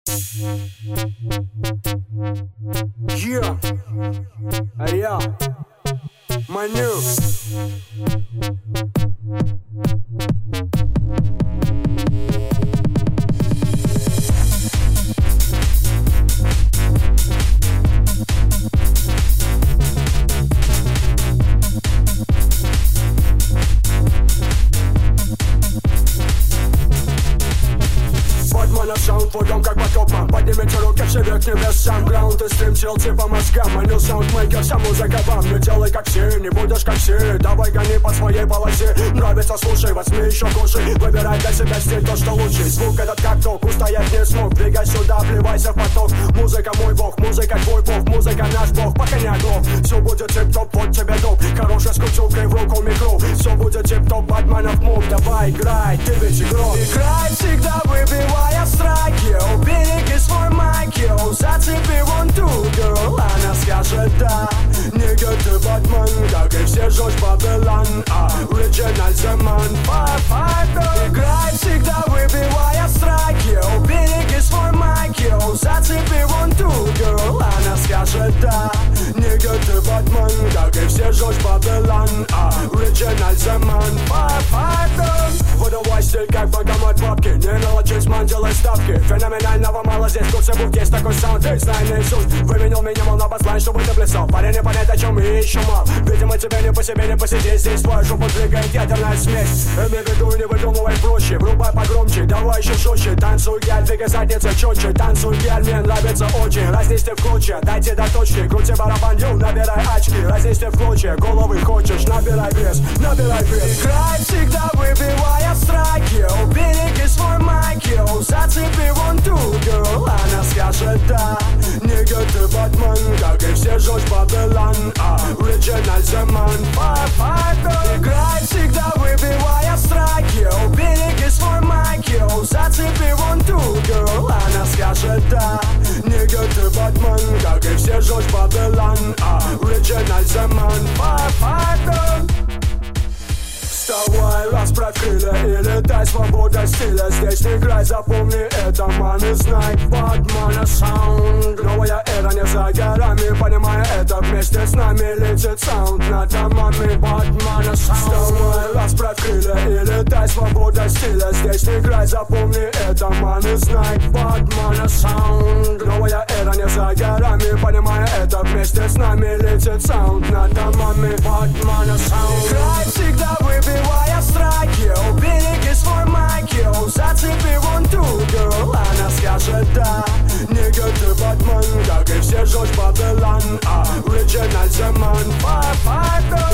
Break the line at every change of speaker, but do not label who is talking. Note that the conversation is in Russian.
Yeah, yeah, my new. Саунд твоем как потопом. Поднимите руки все вверх небесам. Граунд и стрим челси по мозгам. Манил саундмейкер, вся музыка вам. Не делай как все, не будешь как все. Давай гони по своей полосе. Нравится, слушай, возьми еще кушай. Выбирай для себя стиль, то что лучше. Звук этот как ток, устоять не смог. Двигай сюда, вливайся в поток. Музыка мой бог, музыка твой бог. Музыка наш бог, пока не оглох. Все будет тип-топ, вот тебе доп. Хорошая скрутилкой в руку микро. Все будет тип-топ, Батманов мув. Давай, играй, ты ведь игрок. Играй всегда, выбивая страйки. Береги свой майк, зацепи вон ту girl. Она скажет да. Нигга, ты Батман, как и все Жорж Бабелан. Original Земан, играй всегда, выбивая страйки. Береги свой майк, зацепи вон ту girl. Она скажет да. Нигга, ты Батман, как и все Жорж Бабелан. Original Земан, выдавай стиль, как банкомат бабки. Не мелочись, ман, делай ставки. Феноменального мало здесь, тут все будет, есть такой саунд. Ты знай наизусть, выменил минимал на баслайн, чтобы ты плясал. Парень, не понять, о чем мы ищем мал. Видимо, тебе не по себе, не посидеть. Здесь твою жопу двигает ядерная смесь. Имей в виду, не выдумывай проще. Врубай погромче, давай еще жестче. Танцуй, гель, двигай задницей четче. Танцуй, гель, мне нравится очень. Разнести в клочья, дайте до точки. Крути барабан, набирай очки. Разнести в клочья, головы хочешь. Набирай вес, набирай вес. Играй всегда, выбивая страйки. Береги свой майк, зацепи вон ту girl. Она скажет да. Нигга, ты Батман, как и все Жорж Бабелан. Original Земан, играй всегда, выбивая страйки. Береги свой майк, зацепи вон ту girl. Она скажет да. Нигга, ты Батман, как и все Жорж Бабелан. Original Земан, вставай, расправь крылья и летай, свобода стиля. Здесь не играй, запомни это, ман, и знай Батмана саунд. Новая эра не за горами, понимая это, вместе с нами летит саунд над домами. Батмана саунд. Вставай, расправь крылья и летай, свобода стиля. Здесь не играй, запомни это, ман, и знай Батмана саунд. Новая эра не за горами, понимая это, вместе с нами летит саунд над домами. Батмана саунд. Играй всегда, выбивая страйки. Береги свой майк, зацепи вон ту girl. Она скажет да. Нигга, ты Батман, как и все Жорж Бабелан. Original Земан,